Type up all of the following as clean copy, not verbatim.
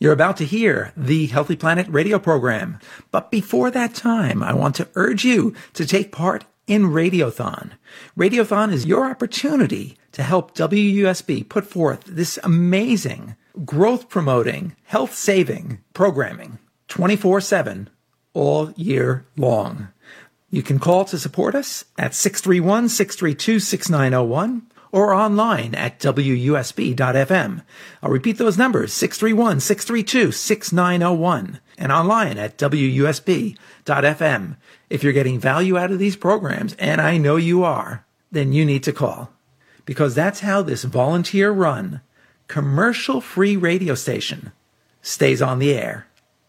You're about to hear the Healthy Planet radio program. But before that time, I want to urge you to take part in Radiothon. Radiothon is your opportunity to help WUSB put forth this amazing, growth-promoting, health-saving programming 24/7 all year long. You can call to support us at 631-632-6901 or online at WUSB.FM. I'll repeat those numbers, 631-632-6901 and online at WUSB.FM. If you're getting value out of these programs, and I know you are, then you need to call. Because that's how this volunteer-run, commercial-free radio station stays on the air.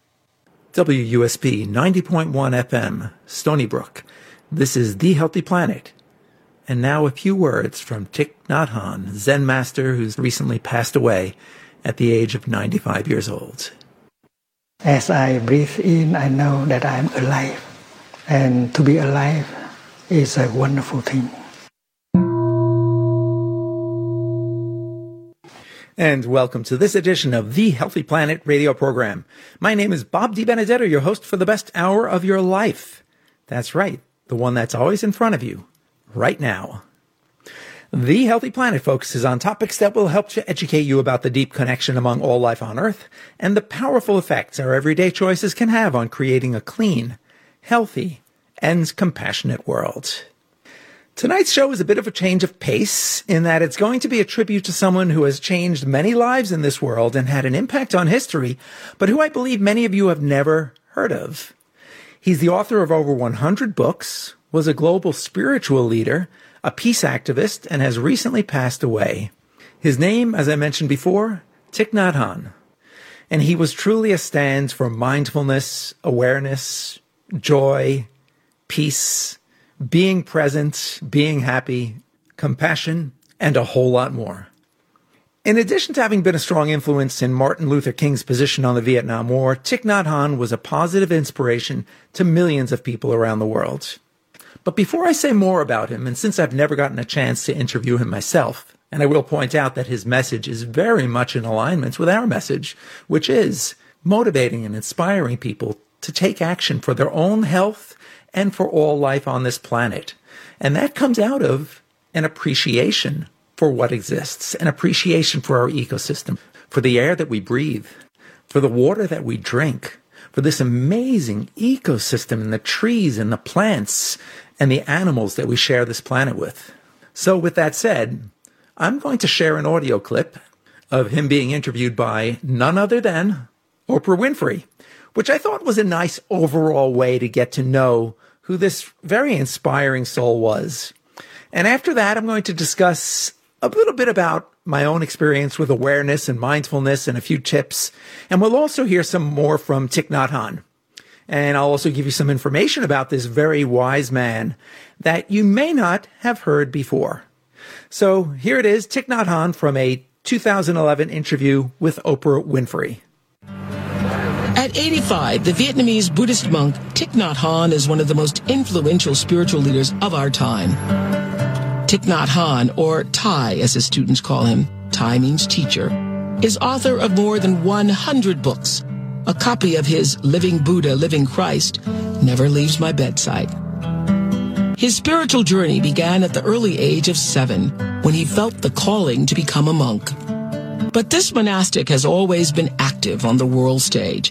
WUSB 90.1 FM, Stony Brook. This is The Healthy Planet. And now a few words from Thich Nhat Hanh, Zen master who's recently passed away at the age of 95 years old. As I breathe in, I know that I'm alive. And to be alive is a wonderful thing. And welcome to this edition of the Healthy Planet radio program. My name is Bob DiBenedetto, your host for the best hour of your life. That's right, the one that's always in front of you, right now. The Healthy Planet focuses on topics that will help to educate you about the deep connection among all life on Earth and the powerful effects our everyday choices can have on creating a clean, healthy, and compassionate world. Tonight's show is a bit of a change of pace in that it's going to be a tribute to someone who has changed many lives in this world and had an impact on history, but who I believe many of you have never heard of. He's the author of over 100 books, was a global spiritual leader, a peace activist, and has recently passed away. His name, as I mentioned before, Thich Nhat Hanh. And he was truly a stand for mindfulness, awareness, joy, peace, being present, being happy, compassion, and a whole lot more. In addition to having been a strong influence in Martin Luther King's position on the Vietnam War, Thich Nhat Hanh was a positive inspiration to millions of people around the world. But before I say more about him, and since I've never gotten a chance to interview him myself, and I will point out that his message is very much in alignment with our message, which is motivating and inspiring people to take action for their own health and for all life on this planet. And that comes out of an appreciation for what exists, an appreciation for our ecosystem, for the air that we breathe, for the water that we drink, for this amazing ecosystem and the trees and the plants and the animals that we share this planet with. So with that said, I'm going to share an audio clip of him being interviewed by none other than Oprah Winfrey, which I thought was a nice overall way to get to know who this very inspiring soul was. And after that, I'm going to discuss a little bit about my own experience with awareness and mindfulness and a few tips. And we'll also hear some more from Thich Nhat Hanh. And I'll also give you some information about this very wise man that you may not have heard before. So here it is, Thich Nhat Hanh from a 2011 interview with Oprah Winfrey. At 85, the Vietnamese Buddhist monk Thich Nhat Hanh is one of the most influential spiritual leaders of our time. Thich Nhat Hanh, or Thai as his students call him, Thai means teacher, is author of more than 100 books. A copy of his Living Buddha, Living Christ never leaves my bedside. His spiritual journey began at the early age of 7, when he felt the calling to become a monk. But this monastic has always been active on the world stage.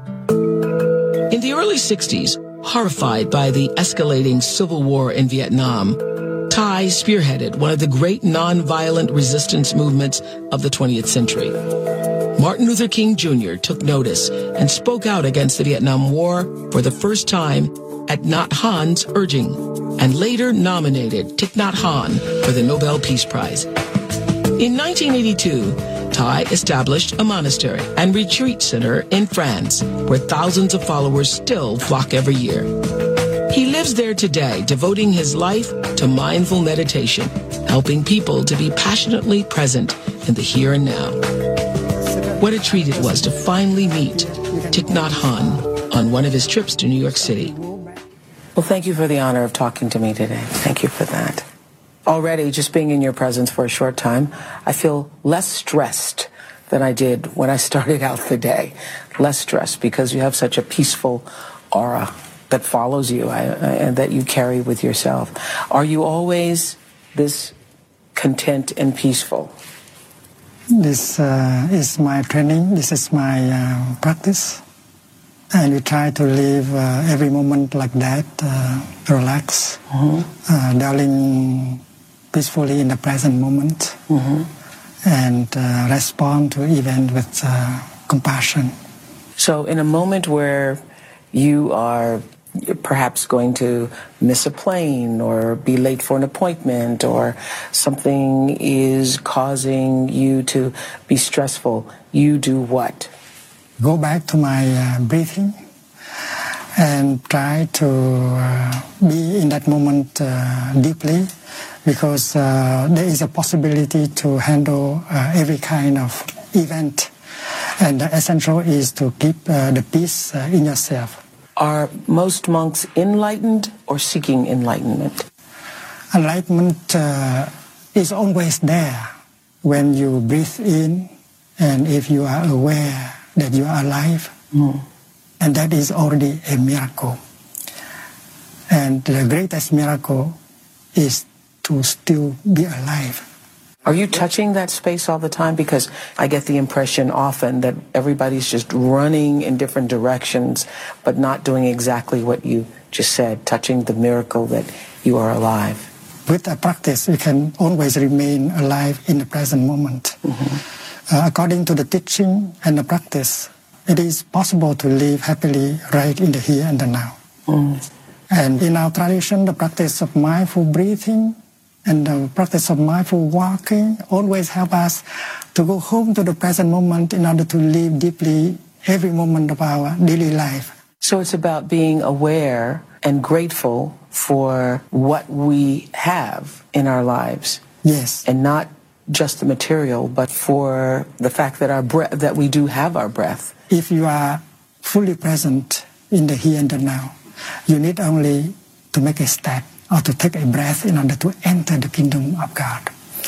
In the early 60s, horrified by the escalating civil war in Vietnam, Thai spearheaded one of the great nonviolent resistance movements of the 20th century. Martin Luther King Jr. took notice and spoke out against the Vietnam War for the first time at Nhat Hanh's urging, and later nominated Thich Nhat Hanh for the Nobel Peace Prize. In 1982, Thai established a monastery and retreat center in France, where thousands of followers still flock every year. He lives there today, devoting his life to mindful meditation, helping people to be passionately present in the here and now. What a treat it was to finally meet Thich Nhat Hanh on one of his trips to New York City. Well, thank you for the honor of talking to me today. Thank you for that. Already, just being in your presence for a short time, I feel less stressed than I did when I started out the day. Less stress because you have such a peaceful aura that follows you and that you carry with yourself. Are you always this content and peaceful? This is my training. This is my practice. And we try to live every moment like that, relax, dwelling peacefully in the present moment, and respond to events with compassion. So in a moment where you are perhaps going to miss a plane or be late for an appointment or something is causing you to be stressful, you do what? Go back to my breathing and try to be in that moment deeply, because there is a possibility to handle every kind of event, and the essential is to keep the peace in yourself. Are most monks enlightened or seeking enlightenment? Enlightenment is always there when you breathe in, and if you are aware that you are alive, and that is already a miracle. And the greatest miracle is to still be alive. Are you touching that space all the time? Because I get the impression often that everybody's just running in different directions, but not doing exactly what you just said, touching the miracle that you are alive. With a practice, we can always remain alive in the present moment. According to the teaching and the practice, it is possible to live happily right in the here and the now. And in our tradition, the practice of mindful breathing and the practice of mindful walking always help us to go home to the present moment in order to live deeply every moment of our daily life. So it's about being aware and grateful for what we have in our lives. Yes. And not just the material, but for the fact that that we do have our breath. If you are fully present in the here and the now, you need only to make a step or to take a breath in order to enter the kingdom of God.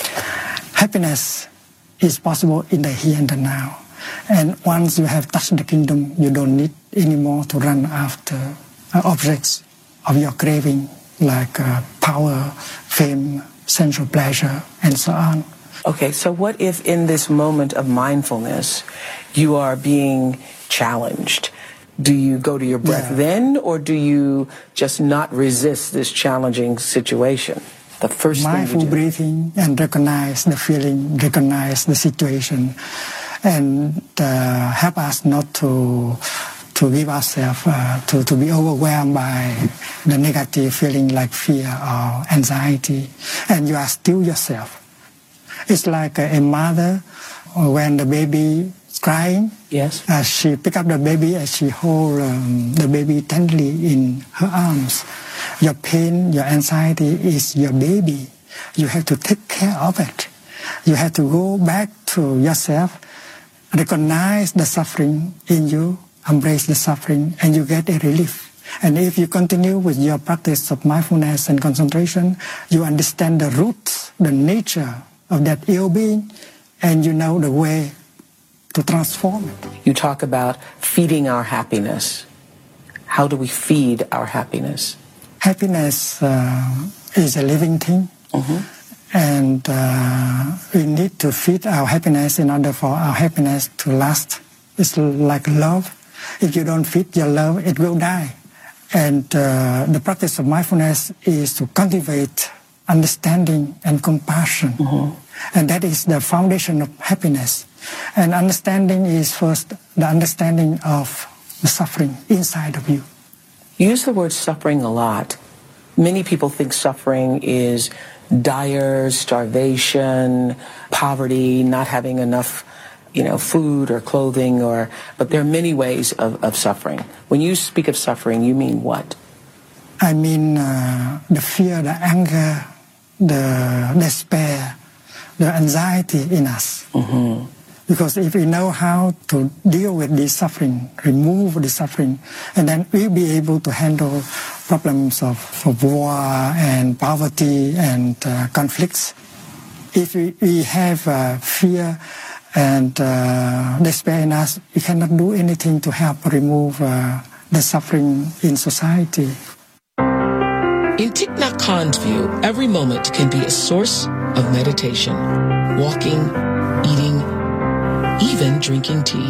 Happiness is possible in the here and the now. And once you have touched the kingdom, you don't need anymore to run after objects of your craving, like power, fame, sensual pleasure, and so on. Okay, so what if in this moment of mindfulness you are being challenged? Do you go to your breath then, or do you just not resist this challenging situation? The first mindful thing you do. Breathing and recognize the feeling, recognize the situation, and help us not to give ourselves to be overwhelmed by the negative feeling like fear or anxiety, and you are still yourself. It's like a mother when the baby is crying. Yes. She pick up the baby and she hold the baby tenderly in her arms. Your pain, your anxiety is your baby. You have to take care of it. You have to go back to yourself, recognize the suffering in you, embrace the suffering, and you get a relief. And if you continue with your practice of mindfulness and concentration, you understand the roots, the nature of that ill being, and you know the way to transform it. You talk about feeding our happiness. How do we feed our happiness? Happiness is a living thing, and we need to feed our happiness in order for our happiness to last. It's like love. If you don't feed your love, it will die. And the practice of mindfulness is to cultivate understanding and compassion. And that is the foundation of happiness. And understanding is first the understanding of the suffering inside of you. You use the word suffering a lot. Many people think suffering is dire starvation, poverty, not having enough food or clothing, but there are many ways of suffering. When you speak of suffering, you mean what? I mean the fear, the anger, the despair, the anxiety in us. Because if we know how to deal with this suffering, remove the suffering, and then we'll be able to handle problems of war and poverty and conflicts. If we have fear And despair in us, we cannot do anything to help remove the suffering in society. In Thich Nhat Hanh's view, every moment can be a source of meditation. Walking, eating, even drinking tea.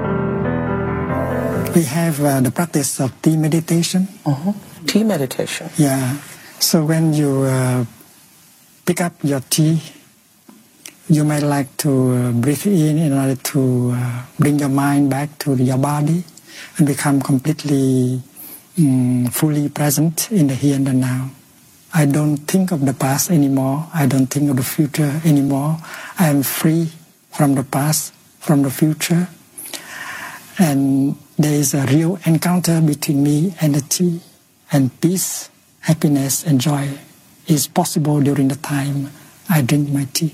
We have the practice of tea meditation. Tea meditation. Yeah. So when you pick up your tea, you might like to breathe in order to bring your mind back to your body and become completely fully present in the here and the now. I don't think of the past anymore. I don't think of the future anymore. I am free from the past, from the future. And there is a real encounter between me and the tea. And peace, happiness, and joy is possible during the time I drink my tea.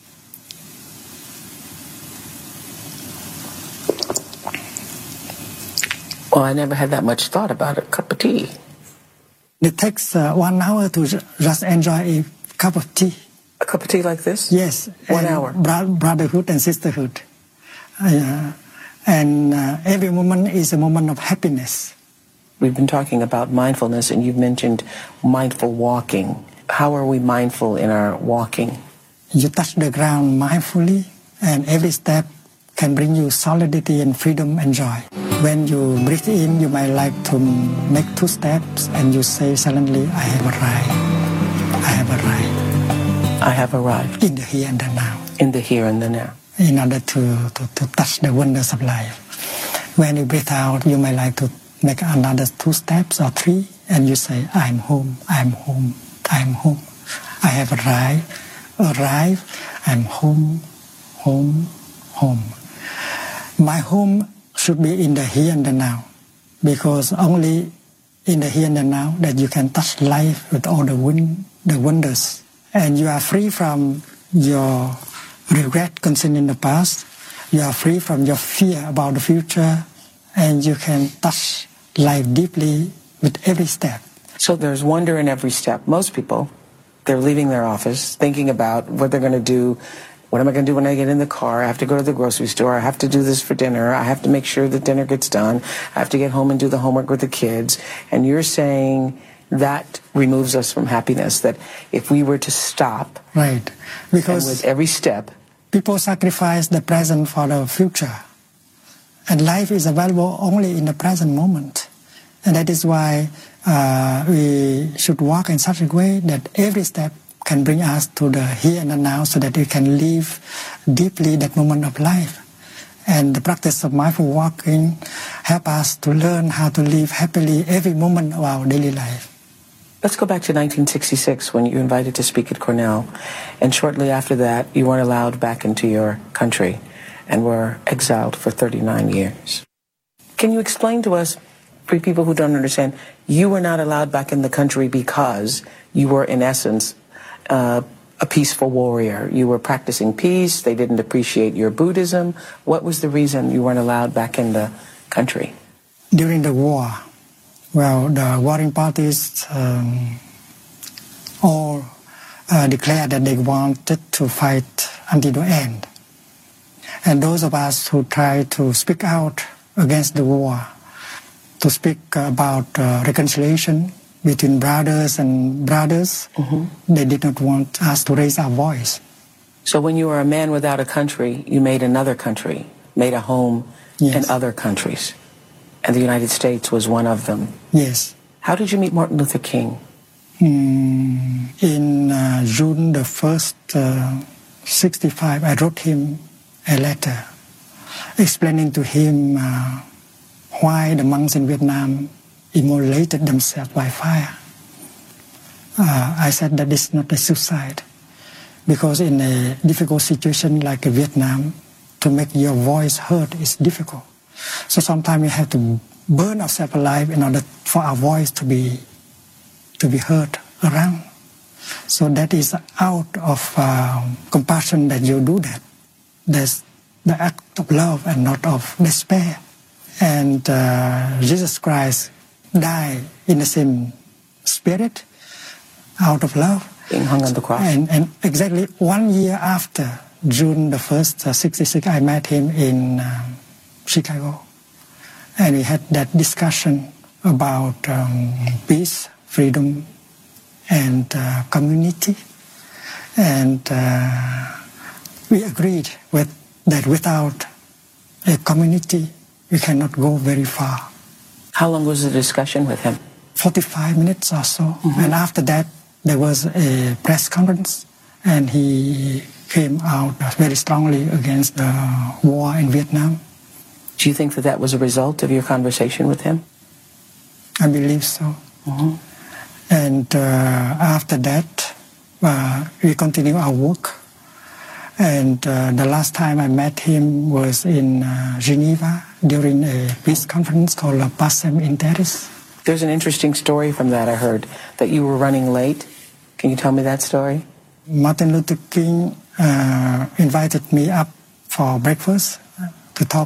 Well, I never had that much thought about a cup of tea. It takes 1 hour to just enjoy a cup of tea. A cup of tea like this? Yes. 1 hour. Brotherhood and sisterhood. And every moment is a moment of happiness. We've been talking about mindfulness, and you've mentioned mindful walking. How are we mindful in our walking? You touch the ground mindfully, and every step can bring you solidity and freedom and joy. When you breathe in, you might like to make 2 steps, and you say silently, I have arrived. I have arrived. I have arrived. In the here and the now. In the here and the now. In order to touch the wonders of life. When you breathe out, you might like to make another 2 steps or 3, and you say, I'm home, I'm home, I'm home. I have arrived, I'm home, home, home. My home should be in the here and the now, because only in the here and the now that you can touch life with all the wonders. And you are free from your regret concerning the past. You are free from your fear about the future, and you can touch life deeply with every step. So there's wonder in every step. Most people, they're leaving their office thinking about what they're going to do. What am I going to do when I get in the car? I have to go to the grocery store. I have to do this for dinner. I have to make sure that dinner gets done. I have to get home and do the homework with the kids. And you're saying that removes us from happiness, that if we were to stop, right, because with every step, people sacrifice the present for the future. And life is available only in the present moment. And that is why we should walk in such a way that every step can bring us to the here and the now, so that we can live deeply that moment of life. And the practice of mindful walking help us to learn how to live happily every moment of our daily life. Let's go back to 1966 when you were invited to speak at Cornell. And shortly after that, you weren't allowed back into your country and were exiled for 39 years. Can you explain to us, for people who don't understand, you were not allowed back in the country because you were, in essence, a peaceful warrior. You were practicing peace. They didn't appreciate your Buddhism. What was the reason you weren't allowed back in the country? During the war, well, the warring parties all declared that they wanted to fight until the end. And those of us who tried to speak out against the war, to speak about reconciliation between brothers and brothers, they did not want us to raise our voice. So when you were a man without a country, you made another country, made a home in other countries. And the United States was one of them. Yes. How did you meet Martin Luther King? In June the 1st, 65, I wrote him a letter explaining to him why the monks in Vietnam immolated themselves by fire. I said that it's not a suicide, because in a difficult situation like Vietnam, to make your voice heard is difficult. So sometimes we have to burn ourselves alive in order for our voice to be heard around. So that is out of compassion that you do that. That's the act of love and not of despair. And Jesus Christ died in the same spirit, out of love. Being hung on the cross. And exactly 1 year after June the 1st, 66, I met him in Chicago. And we had that discussion about peace, freedom, and community. And we agreed that without a community, we cannot go very far. How long was the discussion with him? 45 minutes or so. Mm-hmm. And after that, there was a press conference, and he came out very strongly against the war in Vietnam. Do you think that was a result of your conversation with him? I believe so. Mm-hmm. And after that, we continue our work. And the last time I met him was in Geneva during a peace conference called Pacem in Terris. There's an interesting story from that I heard, that you were running late. Can you tell me that story? Martin Luther King invited me up for breakfast to talk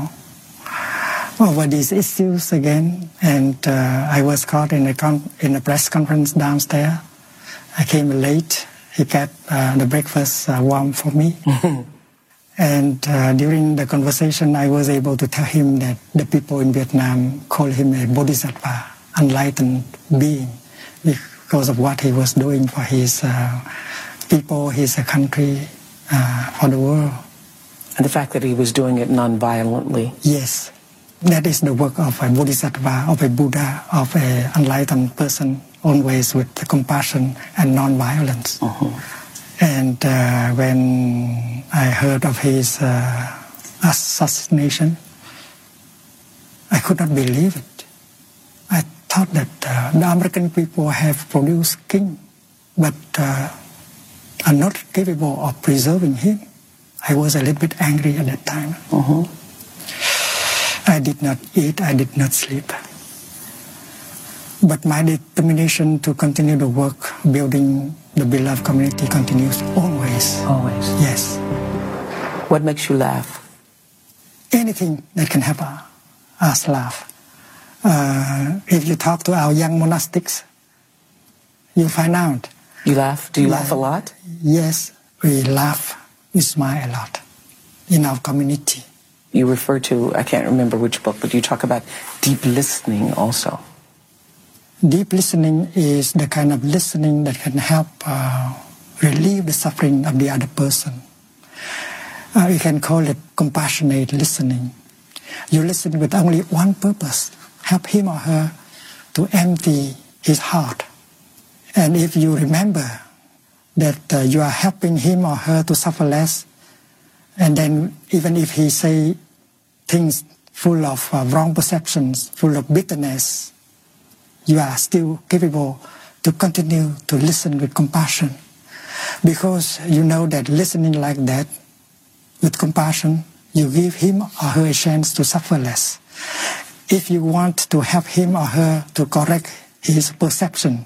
over these issues again. And I was caught in a press conference downstairs. I came late. He kept the breakfast warm for me. And during the conversation, I was able to tell him that the people in Vietnam call him a bodhisattva, enlightened being, because of what he was doing for his people, his country, for the world. And the fact that he was doing it non-violently. Yes. That is the work of a bodhisattva, of a Buddha, of an enlightened person, always with compassion and non-violence. Uh-huh. And when I heard of his assassination, I could not believe it. I thought that the American people have produced king, but are not capable of preserving him. I was a little bit angry at that time. Uh-huh. I did not eat, I did not sleep. But my determination to continue the work, building the beloved community, continues always. Always? Yes. What makes you laugh? Anything that can help us laugh. If you talk to our young monastics, you'll find out. You laugh? Do you laugh a lot? Yes, we laugh, we smile a lot in our community. You refer to, I can't remember which book, but you talk about deep listening also. Deep listening is the kind of listening that can help relieve the suffering of the other person. We can call it compassionate listening. You listen with only one purpose, help him or her to empty his heart. And if you remember that you are helping him or her to suffer less, and then even if he say things full of wrong perceptions, full of bitterness, you are still capable to continue to listen with compassion. Because you know that listening like that, with compassion, you give him or her a chance to suffer less. If you want to help him or her to correct his perception,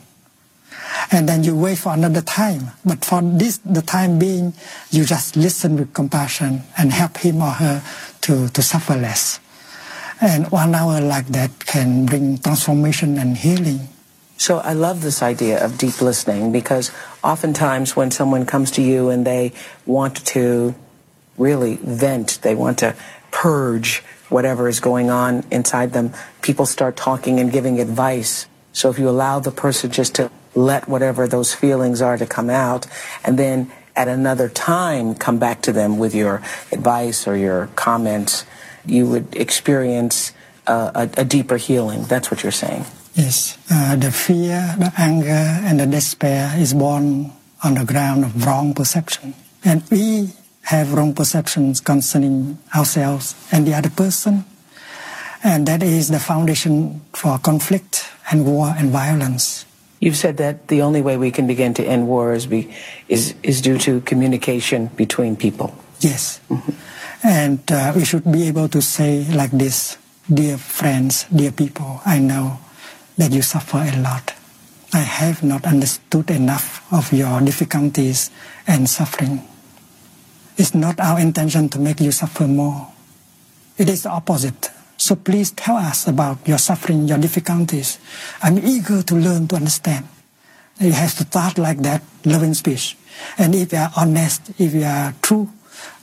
and then you wait for another time. But for the time being, you just listen with compassion and help him or her to suffer less. And 1 hour like that can bring transformation and healing. So I love this idea of deep listening, because oftentimes when someone comes to you and they want to really vent, they want to purge whatever is going on inside them, people start talking and giving advice. So if you allow the person just to let whatever those feelings are to come out, and then at another time come back to them with your advice or your comments, you would experience a deeper healing. That's what you're saying. Yes. The fear, the anger, and the despair is born on the ground of wrong perception. And we have wrong perceptions concerning ourselves and the other person. And that is the foundation for conflict and war and violence. You've said that the only way we can begin to end wars is due to communication between people. Yes. Mm-hmm. And we should be able to say like this, dear friends, dear people, I know that you suffer a lot. I have not understood enough of your difficulties and suffering. It's not our intention to make you suffer more. It is the opposite. So please tell us about your suffering, your difficulties. I'm eager to learn, to understand. You have to start like that, loving speech. And if you are honest, if you are true,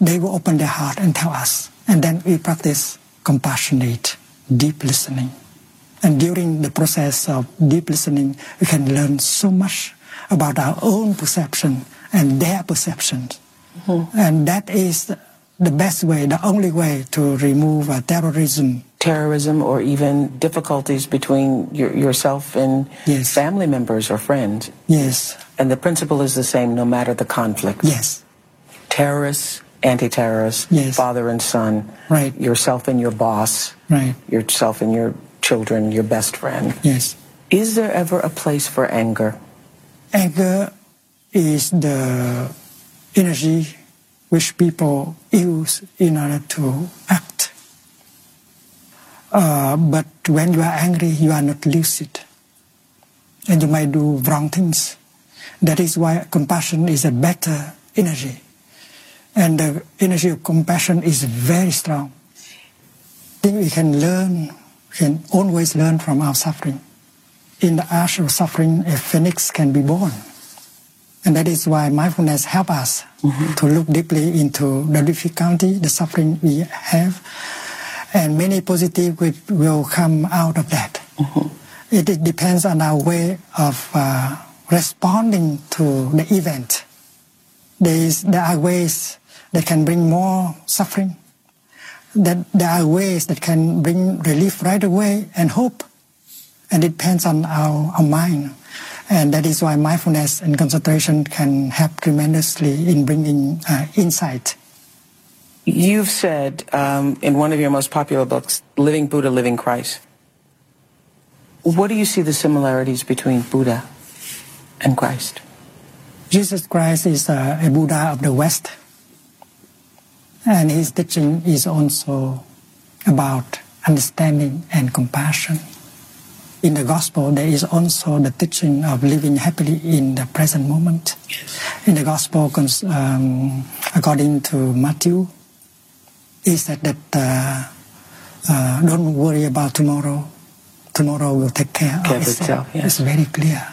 they will open their heart and tell us. And then we practice compassionate, deep listening. And during the process of deep listening, we can learn so much about our own perception and their perceptions. Mm-hmm. And that is the best way, the only way to remove terrorism. Terrorism or even difficulties between yourself and yes. family members or friends. Yes. And the principle is the same no matter the conflict. Yes. Terrorists, anti-terrorists, yes. father and son, right. yourself and your boss, right. yourself and your children, your best friend. Yes. Is there ever a place for anger? Anger is the energy which people use in order to act. But when you are angry, you are not lucid. And you might do wrong things. That is why compassion is a better energy. And the energy of compassion is very strong. I think we can always learn from our suffering. In the ash of suffering, a phoenix can be born. And that is why mindfulness helps us to look deeply into the difficulty, the suffering we have, and many positive will come out of that. It depends on our way of responding to the event. There are ways that can bring more suffering. That there are ways that can bring relief right away and hope. And it depends on our mind. And that is why mindfulness and concentration can help tremendously in bringing insight. You've said in one of your most popular books, Living Buddha, Living Christ. What do you see the similarities between Buddha and Christ? Jesus Christ is a Buddha of the West. And his teaching is also about understanding and compassion. In the Gospel, there is also the teaching of living happily in the present moment. In the Gospel, according to Matthew, he said that don't worry about tomorrow. Tomorrow will take care of itself. Yes. It's very clear.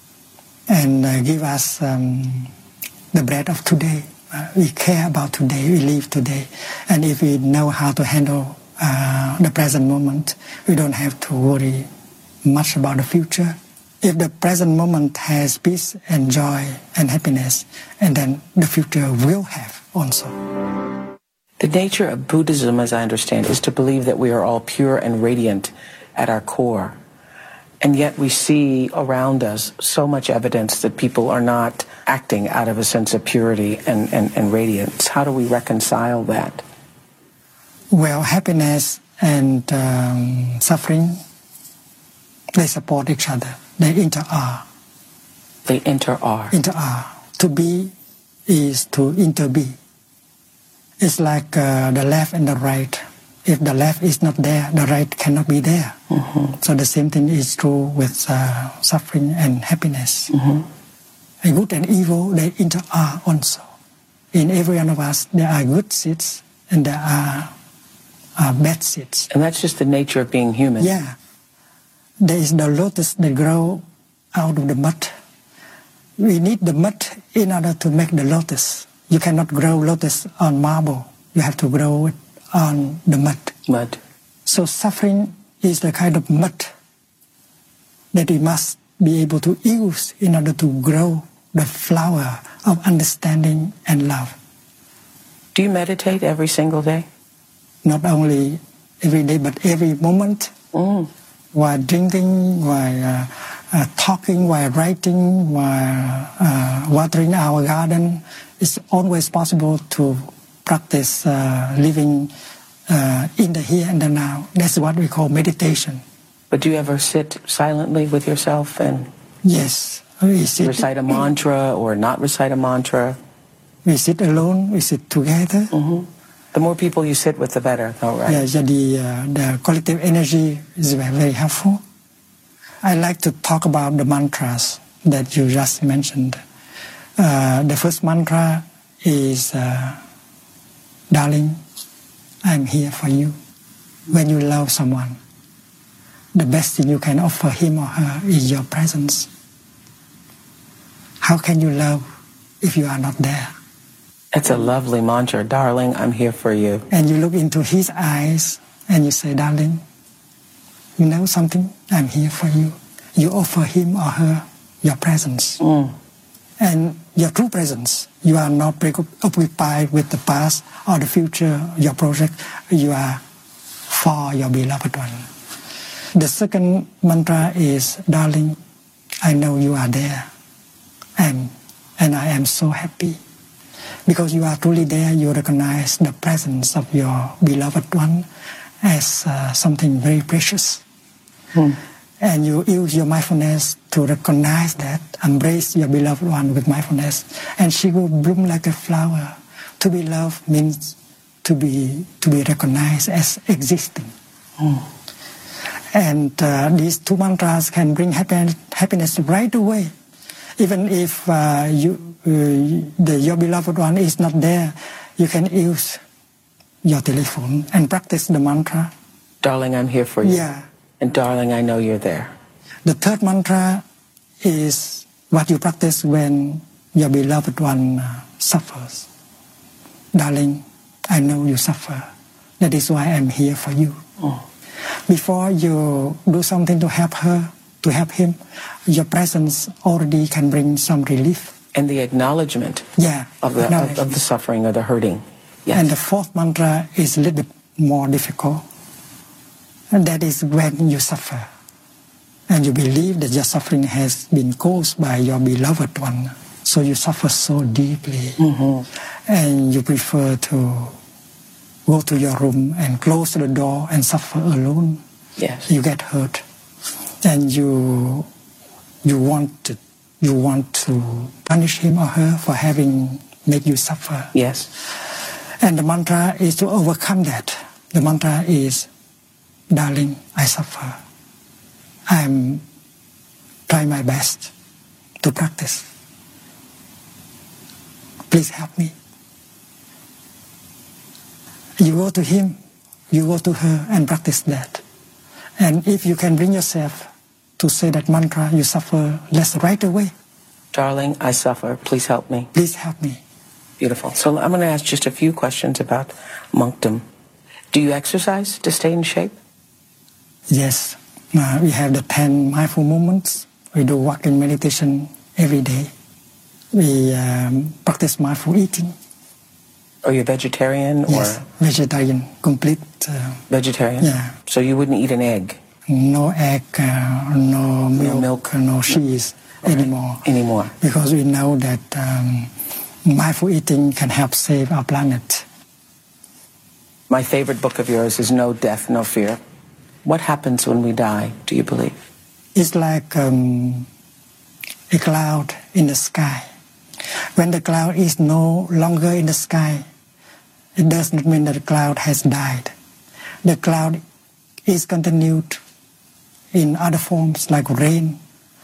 And give us the bread of today. We care about today, we live today. And if we know how to handle the present moment, we don't have to worry much about the future. If the present moment has peace and joy and happiness, and then the future will have also. The nature of Buddhism, as I understand, is to believe that we are all pure and radiant at our core. And yet we see around us so much evidence that people are not acting out of a sense of purity and radiance. How do we reconcile that? Well, happiness and suffering, they support each other. They inter-are. They inter-are. Inter-are. To be is to inter-be. It's like the left and the right. If the left is not there, the right cannot be there. So the same thing is true with suffering and happiness. And good and evil, they inter-are also. In every one of us, there are good seeds and there are bad seeds. And that's just the nature of being human. Yeah. There is the lotus that grow out of the mud. We need the mud in order to make the lotus. You cannot grow lotus on marble. You have to grow it on the mud. Mud. So suffering is the kind of mud that we must be able to use in order to grow the flower of understanding and love. Do you meditate every single day? Not only every day, but every moment. While drinking, while talking, while writing, while watering our garden, it's always possible to practice living in the here and the now. That's what we call meditation. But do you ever sit silently with yourself and yes, we sit, recite a mantra or not recite a mantra? We sit alone, we sit together. The more people you sit with, the better, though, right? Yeah, the collective energy is very, very helpful. I like to talk about the mantras that you just mentioned. The first mantra is, darling, I'm here for you. When you love someone, the best thing you can offer him or her is your presence. How can you love if you are not there? That's a lovely mantra. Darling, I'm here for you. And you look into his eyes and you say, darling, you know something? I'm here for you. You offer him or her your presence. And your true presence. You are not preoccupied with the past or the future, your project. You are for your beloved one. The second mantra is, darling, I know you are there. And I am so happy. Because you are truly there, you recognize the presence of your beloved one as something very precious. And you use your mindfulness to recognize that, embrace your beloved one with mindfulness, and she will bloom like a flower. To be loved means to be recognized as existing. And these two mantras can bring happiness right away. Even if your beloved one is not there, you can use your telephone and practice the mantra. Darling, I'm here for you. Yeah. And darling, I know you're there. The third mantra is what you practice when your beloved one suffers. Darling, I know you suffer. That is why I'm here for you. Before you do something to help her, to help him, your presence already can bring some relief. And the acknowledgement of the suffering or the hurting. Yes. And the fourth mantra is a little bit more difficult. And that is when you suffer. And you believe that your suffering has been caused by your beloved one. So you suffer so deeply. And you prefer to go to your room and close the door and suffer alone. Yes. You get hurt. And you want to punish him or her for having made you suffer. Yes. And the mantra is to overcome that. The mantra is, darling, I suffer. I'm trying my best to practice. Please help me. You go to him, you go to her and practice that. And if you can bring yourself to say that mantra, you suffer less right away. Darling, I suffer. Please help me. Please help me. Beautiful. So I'm going to ask just a few questions about monkdom. Do you exercise to stay in shape? Yes. We have the 10 mindful moments. We do walking meditation every day. We practice mindful eating. Are you vegetarian? Yes, vegetarian, complete. Vegetarian? Yeah. So you wouldn't eat an egg? No egg, no milk, no cheese anymore. Because we know that mindful eating can help save our planet. My favorite book of yours is No Death, No Fear. What happens when we die, do you believe? It's like a cloud in the sky. When the cloud is no longer in the sky, it does not mean that the cloud has died. The cloud is continued in other forms like rain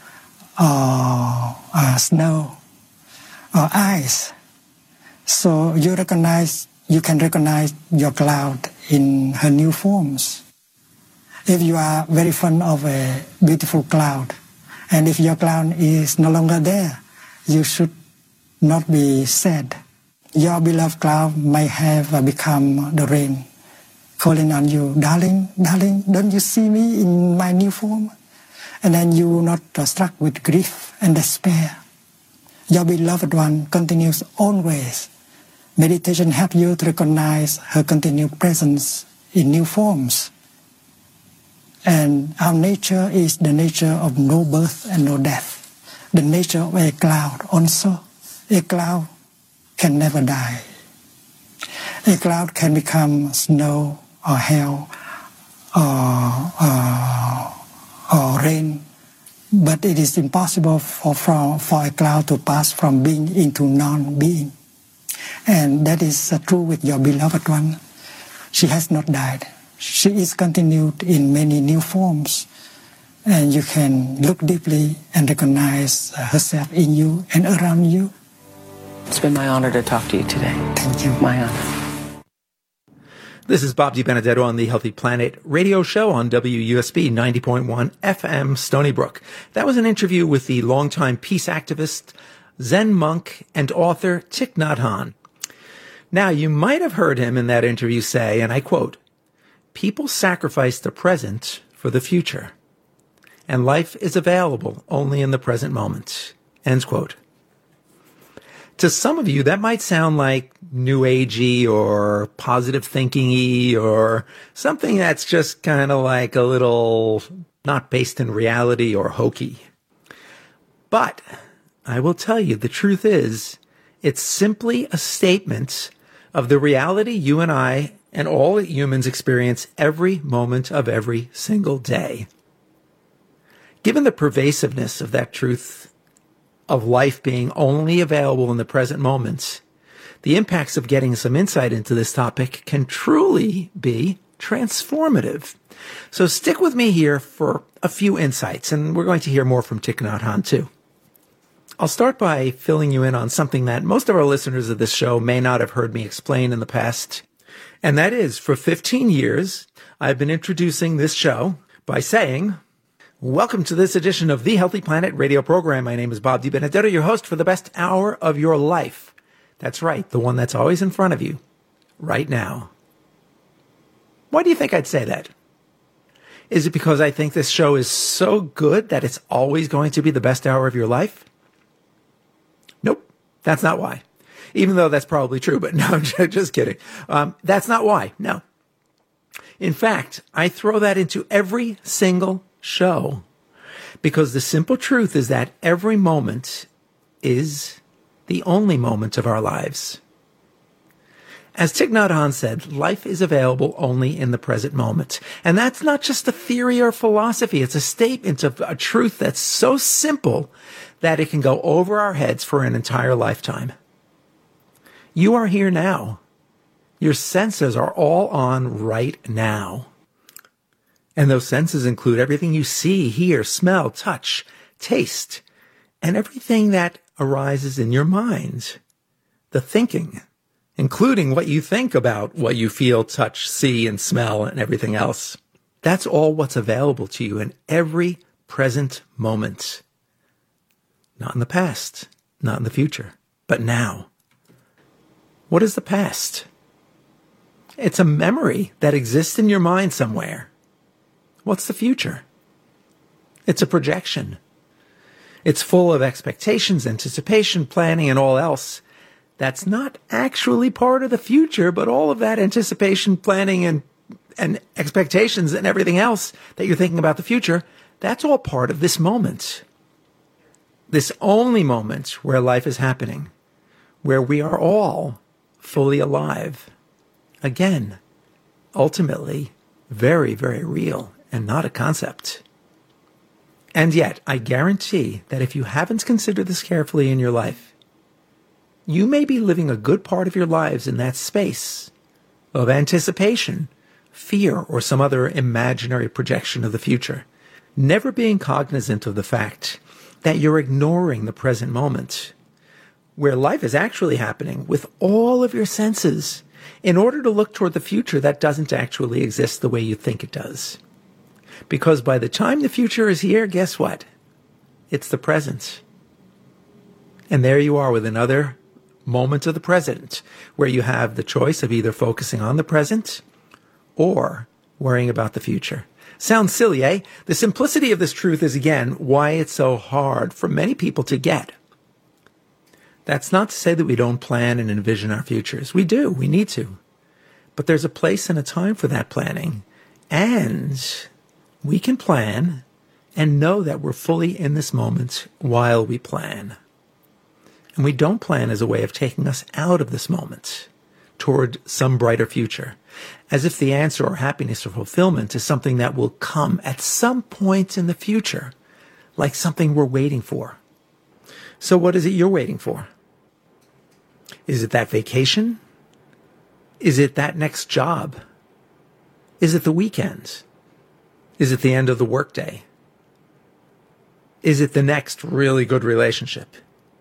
or snow or ice. So you can recognize your cloud in her new forms. If you are very fond of a beautiful cloud, and if your cloud is no longer there, you should not be sad. Your beloved cloud may have become the rain, calling on you, darling, darling, don't you see me in my new form? And then you will not struck with grief and despair. Your beloved one continues always. Meditation helps you to recognize her continued presence in new forms. And our nature is the nature of no birth and no death. The nature of a cloud also. A cloud can never die. A cloud can become snow or hail or rain, but it is impossible for a cloud to pass from being into non-being. And that is true with your beloved one. She has not died. She is continued in many new forms. And you can look deeply and recognize herself in you and around you. It's been my honor to talk to you today. Thank you. My honor. This is Bob DiBenedetto on the Healthy Planet radio show on WUSB 90.1 FM Stony Brook. That was an interview with the longtime peace activist, Zen monk, and author Thich Nhat Hanh. Now, you might have heard him in that interview say, and I quote, "People sacrifice the present for the future, and life is available only in the present moment." End quote. To some of you, that might sound like new agey or positive thinking-y or something that's just kind of like a little not based in reality or hokey. But I will tell you, the truth is, it's simply a statement of the reality you and I and all humans experience every moment of every single day. Given the pervasiveness of that truth of life being only available in the present moment, the impacts of getting some insight into this topic can truly be transformative. So stick with me here for a few insights, and we're going to hear more from Thich Nhat Hanh too. I'll start by filling you in on something that most of our listeners of this show may not have heard me explain in the past. And that is, for 15 years, I've been introducing this show by saying, "Welcome to this edition of the Healthy Planet radio program. My name is Bob DiBenedetto, your host for the best hour of your life." That's right, the one that's always in front of you, right now. Why do you think I'd say that? Is it because I think this show is so good that it's always going to be the best hour of your life? Nope, that's not why. Even though that's probably true, but no, just kidding. That's not why, no. In fact, I throw that into every single show because the simple truth is that every moment is the only moment of our lives. As Thich Nhat Hanh said, life is available only in the present moment. And that's not just a theory or philosophy. It's a statement of a truth that's so simple that it can go over our heads for an entire lifetime. You are here now. Your senses are all on right now. And those senses include everything you see, hear, smell, touch, taste, and everything that arises in your mind. The thinking, including what you think about what you feel, touch, see, and smell, and everything else. That's all what's available to you in every present moment. Not in the past, not in the future, but now. What is the past? It's a memory that exists in your mind somewhere. What's the future? It's a projection. It's full of expectations, anticipation, planning, and all else. That's not actually part of the future, but all of that anticipation, planning, and expectations and everything else that you're thinking about the future, that's all part of this moment. This only moment where life is happening, where we are all fully alive. Again, ultimately, very, very real and not a concept. And yet, I guarantee that if you haven't considered this carefully in your life, you may be living a good part of your lives in that space of anticipation, fear, or some other imaginary projection of the future, never being cognizant of the fact that you're ignoring the present moment, where life is actually happening with all of your senses in order to look toward the future that doesn't actually exist the way you think it does. Because by the time the future is here, guess what? It's the present. And there you are with another moment of the present, where you have the choice of either focusing on the present or worrying about the future. Sounds silly, eh? The simplicity of this truth is, again, why it's so hard for many people to get. That's not to say that we don't plan and envision our futures. We do. We need to. But there's a place and a time for that planning. And we can plan and know that we're fully in this moment while we plan. And we don't plan as a way of taking us out of this moment toward some brighter future, as if the answer or happiness or fulfillment is something that will come at some point in the future, like something we're waiting for. So what is it you're waiting for? Is it that vacation? Is it that next job? Is it the weekend? Is it the end of the workday? Is it the next really good relationship?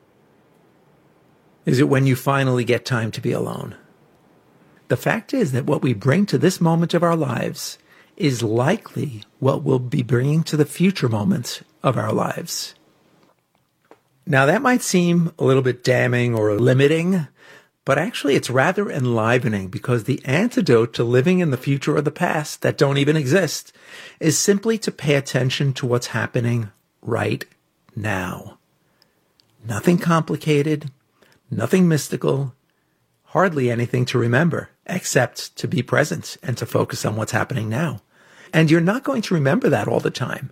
Is it when you finally get time to be alone? The fact is that what we bring to this moment of our lives is likely what we'll be bringing to the future moments of our lives. Now, that might seem a little bit damning or limiting, But actually, it's rather enlivening because the antidote to living in the future or the past that don't even exist is simply to pay attention to what's happening right now. Nothing complicated, nothing mystical, hardly anything to remember except to be present and to focus on what's happening now. And you're not going to remember that all the time.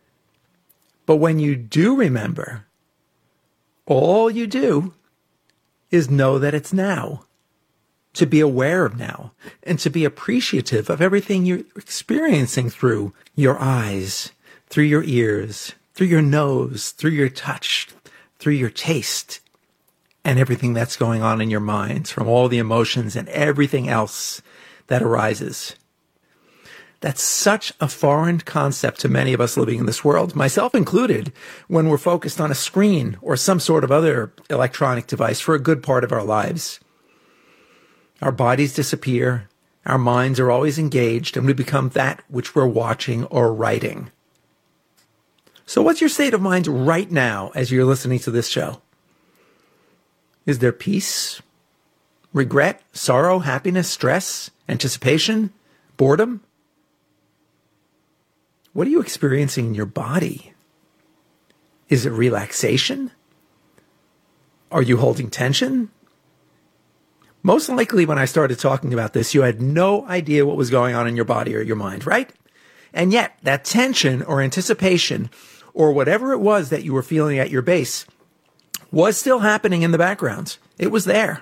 But when you do remember, all you do is know that it's now, to be aware of now, and to be appreciative of everything you're experiencing through your eyes, through your ears, through your nose, through your touch, through your taste, and everything that's going on in your minds, from all the emotions and everything else that arises. That's such a foreign concept to many of us living in this world, myself included, when we're focused on a screen or some sort of other electronic device for a good part of our lives. Our bodies disappear, our minds are always engaged, and we become that which we're watching or writing. So what's your state of mind right now as you're listening to this show? Is there peace, regret, sorrow, happiness, stress, anticipation, boredom? What are you experiencing in your body? Is it relaxation? Are you holding tension? Most likely when I started talking about this, you had no idea what was going on in your body or your mind, right? And yet that tension or anticipation or whatever it was that you were feeling at your base was still happening in the background. It was there.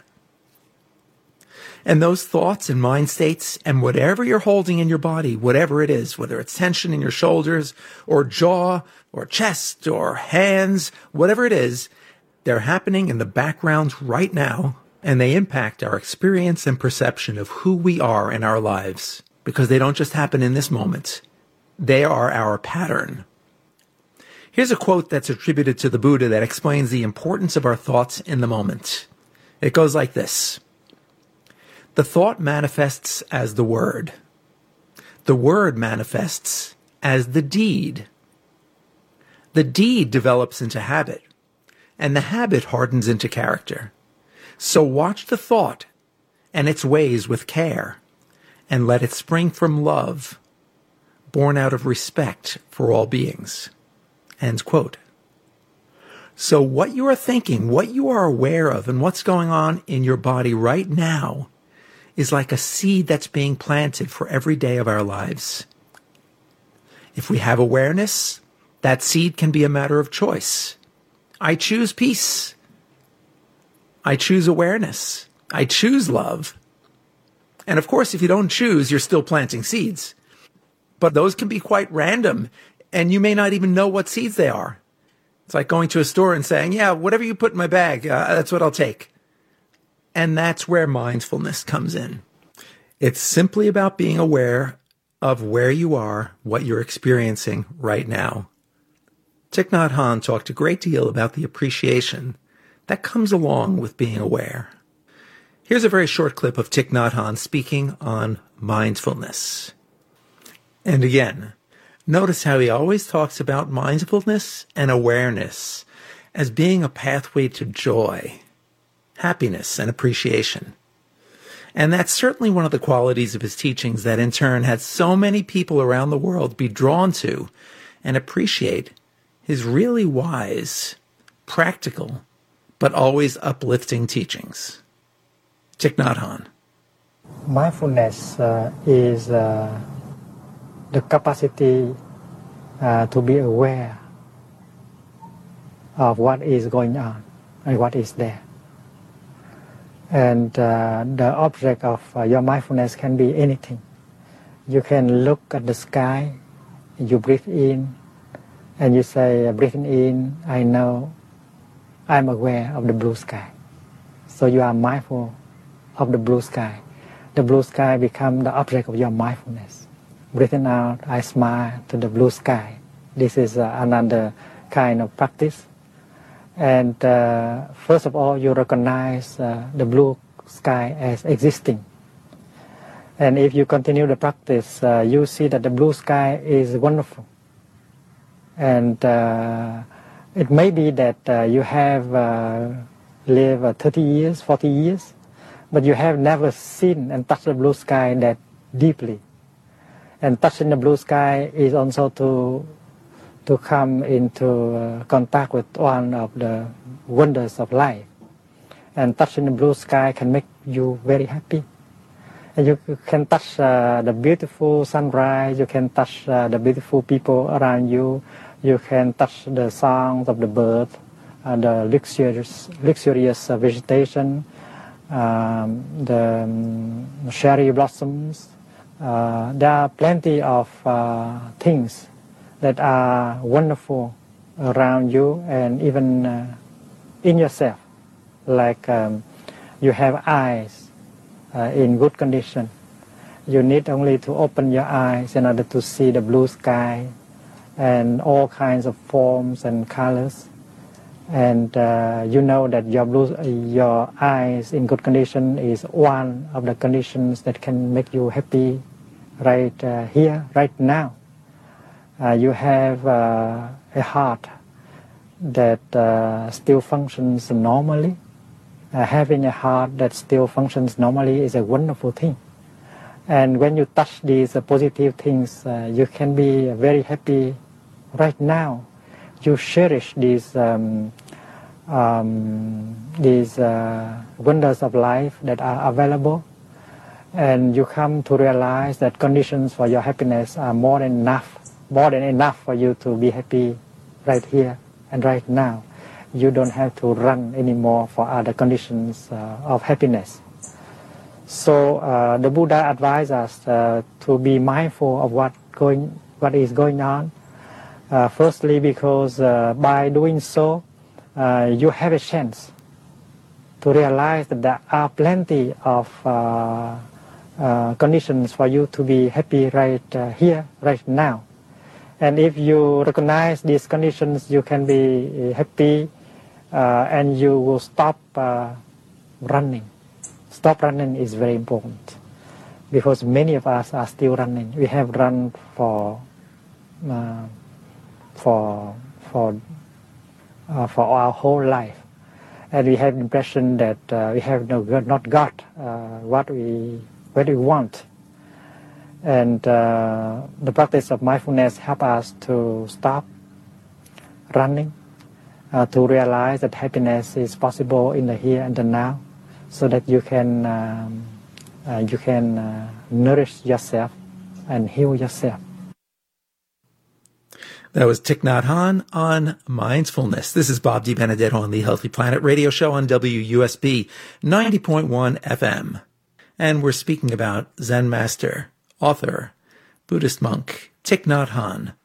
And those thoughts and mind states and whatever you're holding in your body, whatever it is, whether it's tension in your shoulders or jaw or chest or hands, whatever it is, they're happening in the background right now, and they impact our experience and perception of who we are in our lives, because they don't just happen in this moment. They are our pattern. Here's a quote that's attributed to the Buddha that explains the importance of our thoughts in the moment. It goes like this. The thought manifests as the word. The word manifests as the deed. The deed develops into habit, and the habit hardens into character. So watch the thought and its ways with care, and let it spring from love, born out of respect for all beings. End quote. So what you are thinking, what you are aware of, and what's going on in your body right now is like a seed that's being planted for every day of our lives. If we have awareness, that seed can be a matter of choice. I choose peace. I choose awareness. I choose love. And of course, if you don't choose, you're still planting seeds. But those can be quite random, and you may not even know what seeds they are. It's like going to a store and saying, yeah, whatever you put in my bag, that's what I'll take. And that's where mindfulness comes in. It's simply about being aware of where you are, what you're experiencing right now. Thich Nhat Hanh talked a great deal about the appreciation that comes along with being aware. Here's a very short clip of Thich Nhat Hanh speaking on mindfulness. And again, notice how he always talks about mindfulness and awareness as being a pathway to joy, happiness, and appreciation. And that's certainly one of the qualities of his teachings that in turn had so many people around the world be drawn to and appreciate his really wise, practical, but always uplifting teachings. Thich Nhat Hanh. Mindfulness is the capacity to be aware of what is going on and what is there. And the object of your mindfulness can be anything. You can look at the sky, you breathe in, and you say, breathing in, I know, I'm aware of the blue sky. So you are mindful of the blue sky. The blue sky becomes the object of your mindfulness. Breathing out, I smile to the blue sky. This is another kind of practice. And first of all, you recognize the blue sky as existing. And if you continue the practice, you see that the blue sky is wonderful. And it may be that you have lived 30 years, 40 years, but you have never seen and touched the blue sky that deeply. And touching the blue sky is also to come into contact with one of the wonders of life. And touching the blue sky can make you very happy. And you can touch the beautiful sunrise, you can touch the beautiful people around you, you can touch the songs of the birds, the luxurious vegetation, the cherry blossoms. There are plenty of things that are wonderful around you and even in yourself. Like you have eyes in good condition. You need only to open your eyes in order to see the blue sky and all kinds of forms and colors. And you know that your eyes in good condition is one of the conditions that can make you happy right here, right now. You have a heart that still functions normally. Having a heart that still functions normally is a wonderful thing. And when you touch these positive things, you can be very happy right now. You cherish these wonders of life that are available, and you come to realize that conditions for your happiness are more than enough for you to be happy right here and right now. You don't have to run anymore for other conditions of happiness. So the Buddha advised us to be mindful of what is going on. Firstly, because by doing so, you have a chance to realize that there are plenty of conditions for you to be happy right here, right now. And if you recognize these conditions, you can be happy and you will stop running. Stop running is very important because many of us are still running. We have run for our whole life, and we have the impression that we have not got what we want. And the practice of mindfulness helps us to stop running, to realize that happiness is possible in the here and the now, so that you can nourish yourself and heal yourself. That was Thich Nhat Hanh on mindfulness. This is Bob DiBenedetto on the Healthy Planet radio show on WUSB 90.1 FM. And we're speaking about Zen master, author, Buddhist monk, Thich Nhat Hanh.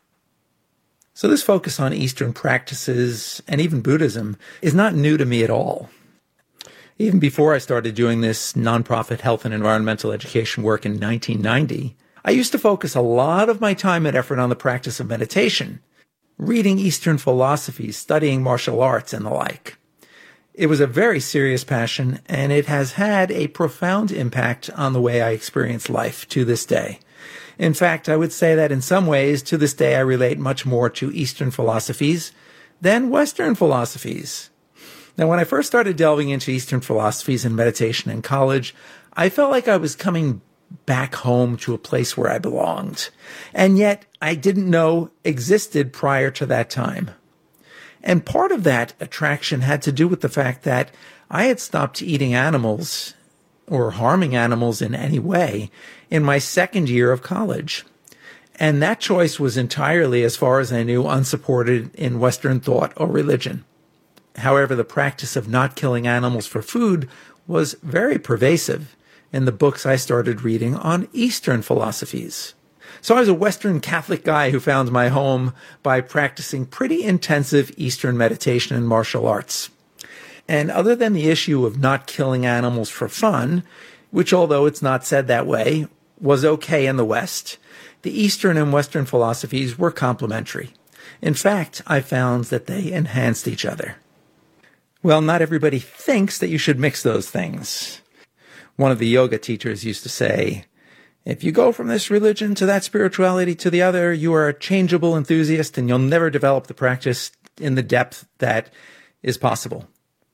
So this focus on Eastern practices and even Buddhism is not new to me at all. Even before I started doing this nonprofit health and environmental education work in 1990, I used to focus a lot of my time and effort on the practice of meditation, reading Eastern philosophies, studying martial arts, and the like. It was a very serious passion, and it has had a profound impact on the way I experience life to this day. In fact, I would say that in some ways, to this day, I relate much more to Eastern philosophies than Western philosophies. Now, when I first started delving into Eastern philosophies and meditation in college, I felt like I was coming back home to a place where I belonged, and yet I didn't know existed prior to that time. And part of that attraction had to do with the fact that I had stopped eating animals or harming animals in any way in my second year of college. And that choice was entirely, as far as I knew, unsupported in Western thought or religion. However, the practice of not killing animals for food was very pervasive in the books I started reading on Eastern philosophies. So I was a Western Catholic guy who found my home by practicing pretty intensive Eastern meditation and martial arts. And other than the issue of not killing animals for fun, which, although it's not said that way, was okay in the West, the Eastern and Western philosophies were complementary. In fact, I found that they enhanced each other. Well, not everybody thinks that you should mix those things. One of the yoga teachers used to say, if you go from this religion to that spirituality to the other, you are a changeable enthusiast and you'll never develop the practice in the depth that is possible.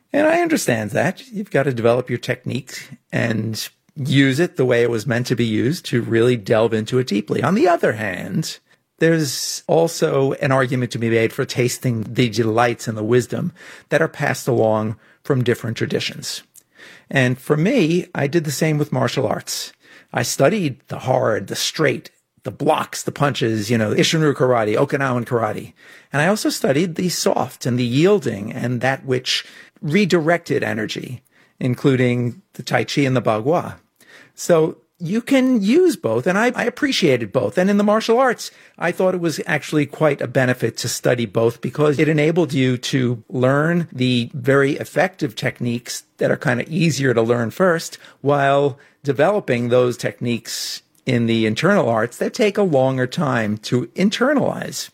And I understand that. You've got to develop your technique and use it the way it was meant to be used to really delve into it deeply. On the other hand, there's also an argument to be made for tasting the delights and the wisdom that are passed along from different traditions. And for me, I did the same with martial arts. I studied the hard, the straight, the blocks, the punches, Isshinryu karate, Okinawan karate. And I also studied the soft and the yielding and that which redirected energy, including the Tai Chi and the Bagua. So you can use both, and I appreciated both. And in the martial arts, I thought it was actually quite a benefit to study both because it enabled you to learn the very effective techniques that are kind of easier to learn first, while developing those techniques in the internal arts that take a longer time to internalize.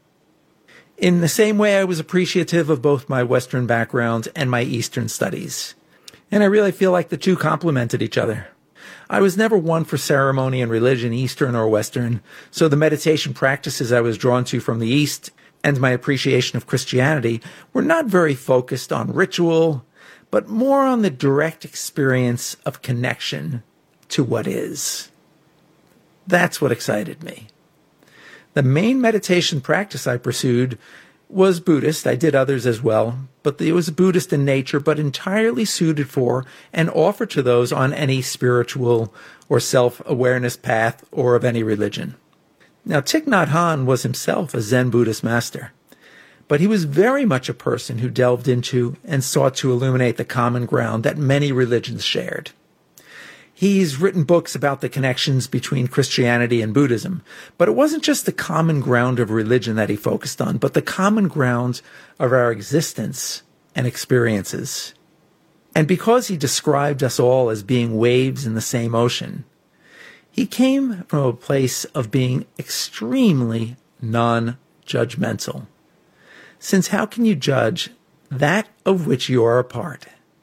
In the same way, I was appreciative of both my Western background and my Eastern studies. And I really feel like the two complemented each other. I was never one for ceremony and religion, Eastern or Western, so the meditation practices I was drawn to from the East and my appreciation of Christianity were not very focused on ritual, but more on the direct experience of connection to what is. That's what excited me. The main meditation practice I pursued was Buddhist. I did others as well, but it was Buddhist in nature, but entirely suited for and offered to those on any spiritual or self-awareness path or of any religion. Now, Thich Nhat Hanh was himself a Zen Buddhist master, but he was very much a person who delved into and sought to illuminate the common ground that many religions shared. He's written books about the connections between Christianity and Buddhism, but it wasn't just the common ground of religion that he focused on, but the common ground of our existence and experiences. And because he described us all as being waves in the same ocean, he came from a place of being extremely non-judgmental. Since how can you judge that of which you are a part?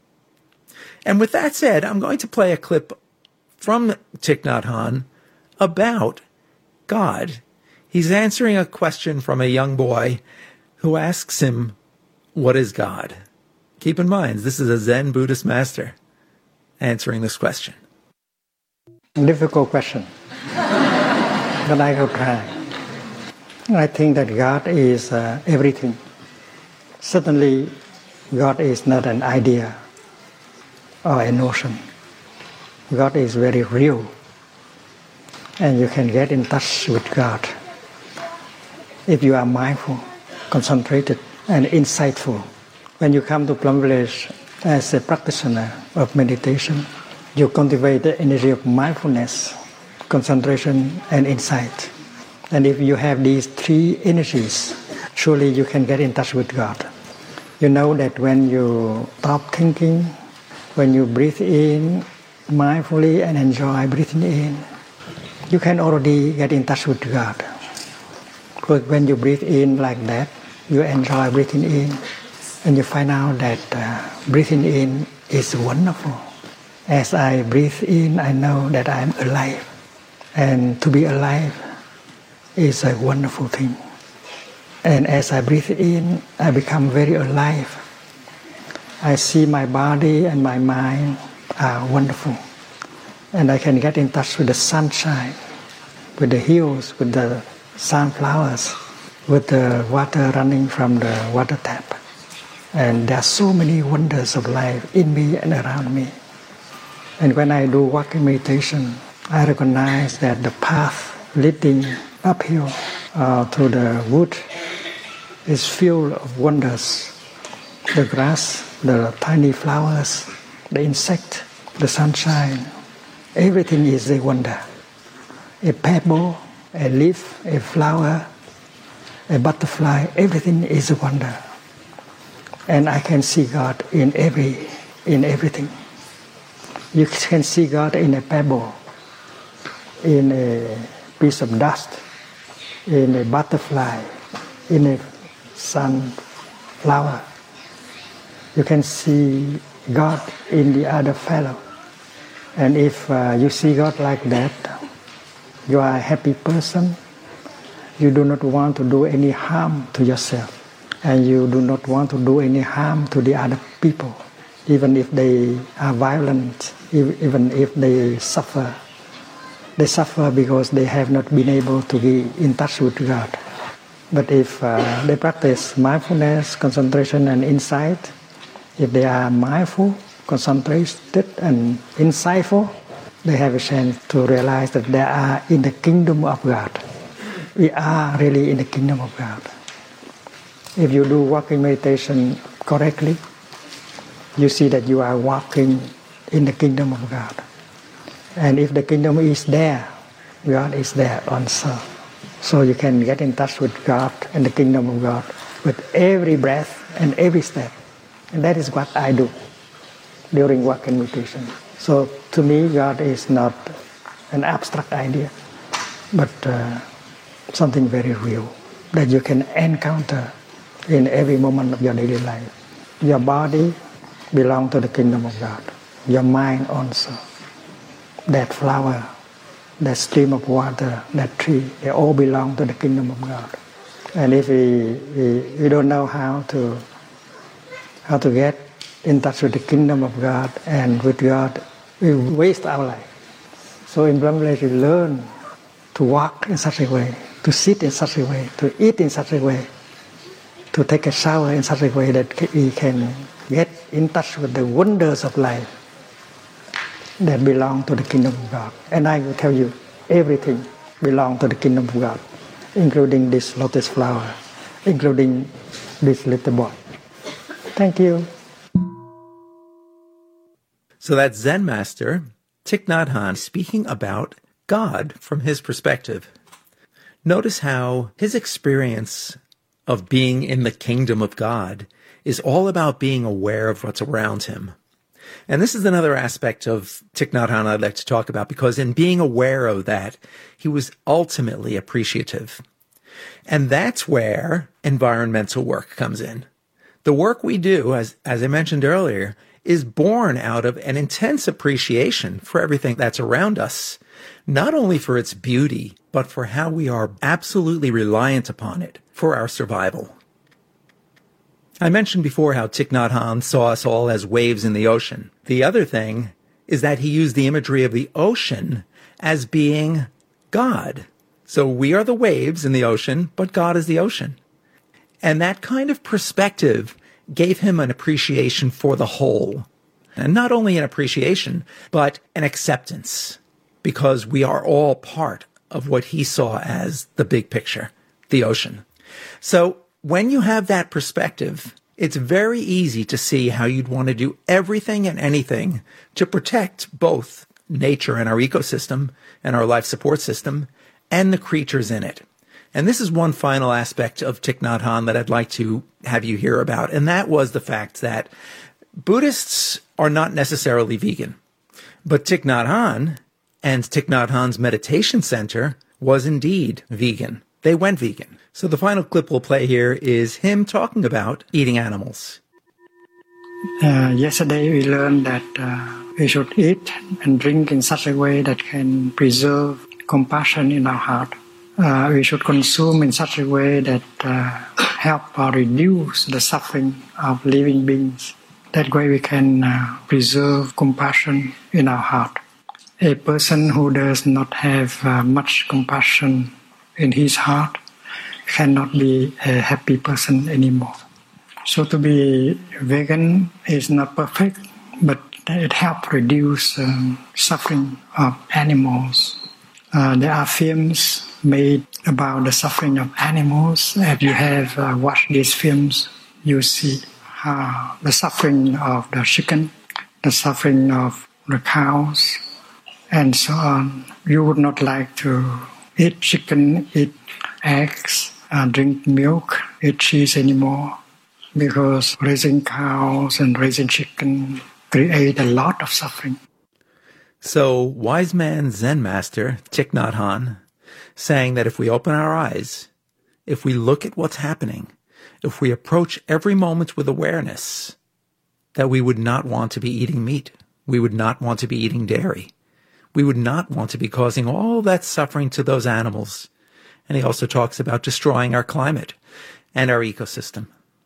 And with that said, I'm going to play a clip from Thich Nhat Hanh about God. He's answering a question from a young boy who asks him, what is God? Keep in mind, this is a Zen Buddhist master answering this question. Difficult question, but I will try. I think that God is everything. Certainly, God is not an idea or a notion. God is very real, and you can get in touch with God if you are mindful, concentrated, and insightful. When you come to Plum Village as a practitioner of meditation, you cultivate the energy of mindfulness, concentration, and insight. And if you have these three energies, surely you can get in touch with God. You know that when you stop thinking, when you breathe in mindfully and enjoy breathing in, you can already get in touch with God. Because when you breathe in like that, you enjoy breathing in, and you find out that breathing in is wonderful. As I breathe in, I know that I am alive. And to be alive is a wonderful thing. And as I breathe in, I become very alive. I see my body and my mind are wonderful. And I can get in touch with the sunshine, with the hills, with the sunflowers, with the water running from the water tap. And there are so many wonders of life in me and around me. And when I do walking meditation, I recognize that the path leading uphill through the wood is filled of wonders. The grass, the tiny flowers, the insect, the sunshine, everything is a wonder. A pebble, a leaf, a flower, a butterfly, everything is a wonder. And I can see God in everything. You can see God in a pebble, in a piece of dust, in a butterfly, in a sunflower. You can see God in the other fellow. And if you see God like that, you are a happy person. You do not want to do any harm to yourself. and you do not want to do any harm to the other people, even if they are violent, even if they suffer. They suffer because they have not been able to be in touch with God. But if they practice mindfulness, concentration, and insight, if they are mindful, concentrated, and insightful, they have a chance to realize that they are in the kingdom of God. We are really in the kingdom of God. If you do walking meditation correctly, you see that you are walking in the kingdom of God. And if the kingdom is there, God is there also. So you can get in touch with God and the kingdom of God with every breath and every step. And that is what I do during walking meditation. So to me, God is not an abstract idea, but something very real that you can encounter in every moment of your daily life. Your body belongs to the kingdom of God. Your mind also. That flower, that stream of water, that tree, they all belong to the kingdom of God. And if we don't know how to get in touch with the kingdom of God and with God, we waste our life. So in Brahma, we learn to walk in such a way, to sit in such a way, to eat in such a way, to take a shower in such a way that we can get in touch with the wonders of life that belong to the kingdom of God. And I will tell you, everything belongs to the kingdom of God, including this lotus flower, including this little boy. Thank you. So that's Zen master Thich Nhat Hanh speaking about God from his perspective. Notice how his experience of being in the kingdom of God is all about being aware of what's around him. And this is another aspect of Thich Nhat Hanh I'd like to talk about, because in being aware of that, he was ultimately appreciative. And that's where environmental work comes in. The work we do, as I mentioned earlier, is born out of an intense appreciation for everything that's around us, not only for its beauty, but for how we are absolutely reliant upon it for our survival. I mentioned before how Thich Nhat Hanh saw us all as waves in the ocean. The other thing is that he used the imagery of the ocean as being God. So we are the waves in the ocean, but God is the ocean. And that kind of perspective gave him an appreciation for the whole. And not only an appreciation, but an acceptance, because we are all part of what he saw as the big picture, the ocean. So when you have that perspective, it's very easy to see how you'd want to do everything and anything to protect both nature and our ecosystem and our life support system and the creatures in it. And this is one final aspect of Thich Nhat Hanh that I'd like to have you hear about, and that was the fact that Buddhists are not necessarily vegan. But Thich Nhat Hanh and Thich Nhat Hanh's meditation center was indeed vegan. They went vegan. So the final clip we'll play here is him talking about eating animals. Yesterday we learned that we should eat and drink in such a way that can preserve compassion in our heart. We should consume in such a way that help or reduce the suffering of living beings. That way we can preserve compassion in our heart. A person who does not have much compassion in his heart cannot be a happy person anymore. So to be vegan is not perfect, but it helps reduce suffering of animals. There are films made about the suffering of animals. If you have watched these films, you see how the suffering of the chicken, the suffering of the cows, and so on. You would not like to eat chicken, eat eggs, drink milk, eat cheese anymore, because raising cows and raising chicken create a lot of suffering. So wise man Zen master Thich Nhat Hanh saying that if we open our eyes, if we look at what's happening, if we approach every moment with awareness, that we would not want to be eating meat, we would not want to be eating dairy, we would not want to be causing all that suffering to those animals. And he also talks about destroying our climate and our ecosystem.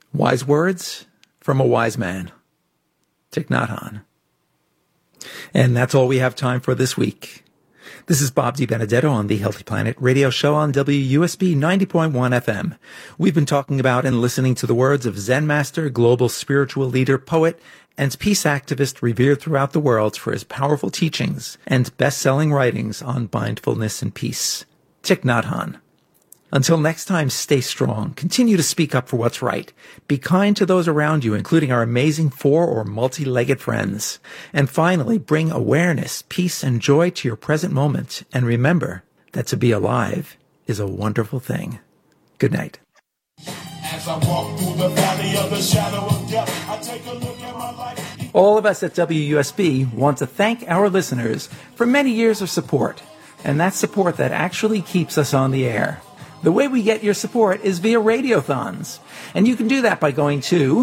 Wise words from a wise man. Thich Nhat Hanh. And that's all we have time for this week. This is Bob DiBenedetto on the Healthy Planet radio show on WUSB 90.1 FM. We've been talking about and listening to the words of Zen master, global spiritual leader, poet, and peace activist revered throughout the world for his powerful teachings and best-selling writings on mindfulness and peace, Thich Nhat Hanh. Until next time, stay strong. Continue to speak up for what's right. Be kind to those around you, including our amazing four or multi-legged friends. And finally, bring awareness, peace, and joy to your present moment. And remember that to be alive is a wonderful thing. Good night. As I walk through the valley of the shadow of death, I take a look at my life. All of us at WUSB want to thank our listeners for many years of support. And that's support that actually keeps us on the air. The way we get your support is via radiothons. And you can do that by going to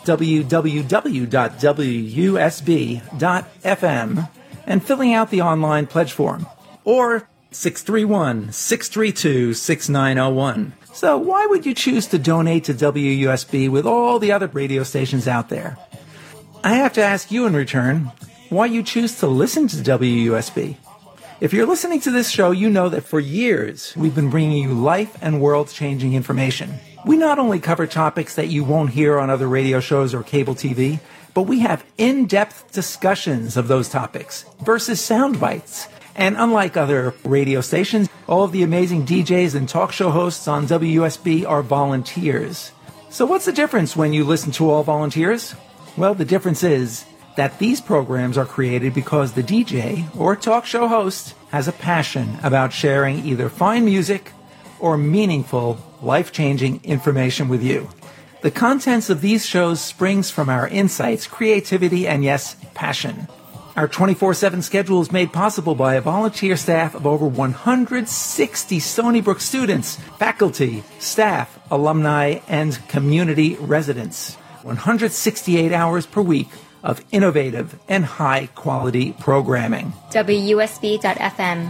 www.wusb.fm and filling out the online pledge form. Or 631-632-6901. So why would you choose to donate to WUSB with all the other radio stations out there? I have to ask you in return why you choose to listen to WUSB. If you're listening to this show, you know that for years we've been bringing you life and world-changing information. We not only cover topics that you won't hear on other radio shows or cable TV, but we have in-depth discussions of those topics versus sound bites. And unlike other radio stations, all of the amazing DJs and talk show hosts on WUSB are volunteers. So what's the difference when you listen to all volunteers? Well, the difference is that these programs are created because the DJ or talk show host has a passion about sharing either fine music or meaningful, life-changing information with you. The contents of these shows springs from our insights, creativity, and yes, passion. Our 24/7 schedule is made possible by a volunteer staff of over 160 Stony Brook students, faculty, staff, alumni, and community residents. 168 hours per week of innovative and high-quality programming. WUSB.FM.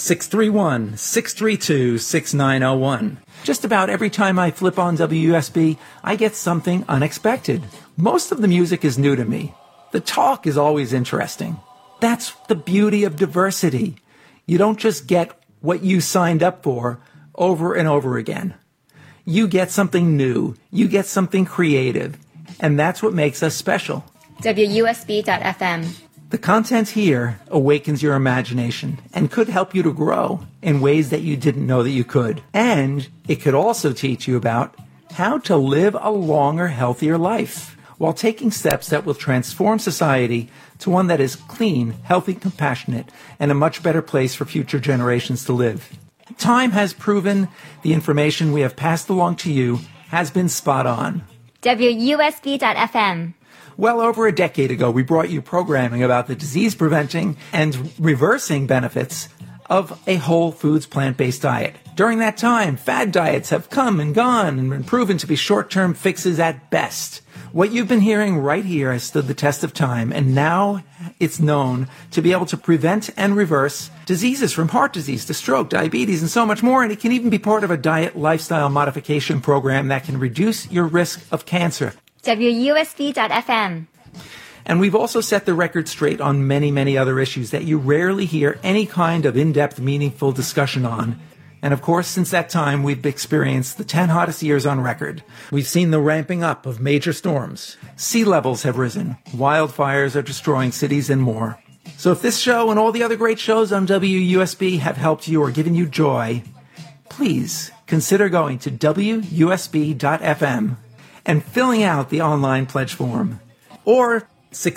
631-632-6901. Just about every time I flip on WUSB, I get something unexpected. Most of the music is new to me. The talk is always interesting. That's the beauty of diversity. You don't just get what you signed up for over and over again. You get something new. You get something creative. And that's what makes us special. WUSB.FM. The content here awakens your imagination and could help you to grow in ways that you didn't know that you could. And it could also teach you about how to live a longer, healthier life while taking steps that will transform society to one that is clean, healthy, compassionate, and a much better place for future generations to live. Time has proven the information we have passed along to you has been spot on. WUSB.FM. Well over a decade ago, we brought you programming about the disease-preventing and reversing benefits of a whole foods plant-based diet. During that time, fad diets have come and gone and been proven to be short-term fixes at best. What you've been hearing right here has stood the test of time, and now it's known to be able to prevent and reverse diseases from heart disease to stroke, diabetes, and so much more, and it can even be part of a diet lifestyle modification program that can reduce your risk of cancer. WUSB.FM. And we've also set the record straight on many, many other issues that you rarely hear any kind of in-depth, meaningful discussion on. And of course, since that time, we've experienced the 10 hottest years on record. We've seen the ramping up of major storms. Sea levels have risen. Wildfires are destroying cities and more. So if this show and all the other great shows on WUSB have helped you or given you joy, please consider going to WUSB.FM and filling out the online pledge form. Or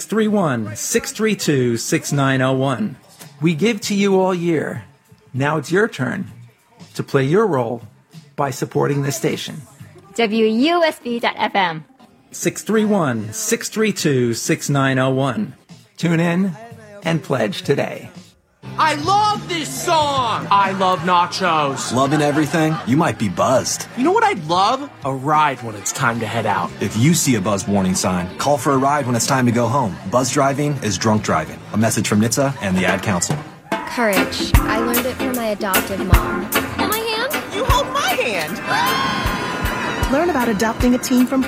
631-632-6901. We give to you all year. Now it's your turn to play your role by supporting this station. WUSB.FM. 631-632-6901. Tune in and pledge today. I love this song! I love nachos. Loving everything? You might be buzzed. You know what I'd love? A ride when it's time to head out. If you see a buzz warning sign, call for a ride when it's time to go home. Buzz driving is drunk driving. A message from NHTSA and the Ad Council. Courage. I learned it from my adoptive mom. Hold my hand? You hold my hand! Learn about adopting a teen from